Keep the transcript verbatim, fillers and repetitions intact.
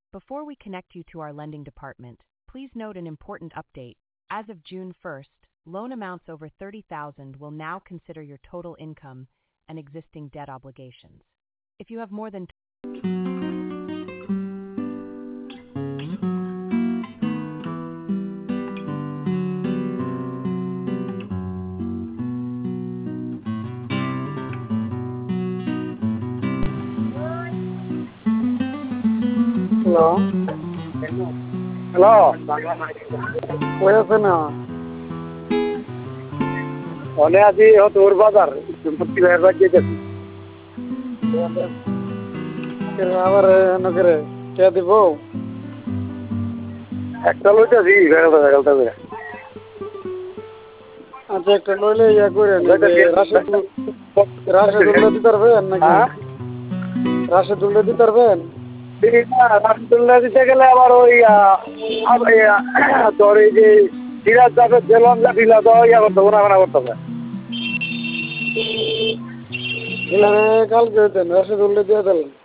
Before we connect you to our lending department, please note an important update. As of June first, loan amounts over thirty thousand will now consider your total income and existing debt obligations. If you have more than hello hello কই আছেন? অনে আছি তোর বাজার সম্পত্তি ব্যবহার যেতেছি আবার নগরে কে দিব? একটা লইতেছি বেড়াতে বেড়াতে করে আচ্ছা একটা লইলে ইয়া করে রাশে রাশে তুলে দিতে পারবেন নাকি? রাশে তুলে দিতে পারবেন? তুলনা দিতে গেলে আবার ওই তোর এই যে সিরাজ যাবে জেলন যা দিলা তো ইয়া করতে গোনাগানা করতে হবে কালকে হইতেন রাশে তুলে দিয়ে দিলেন।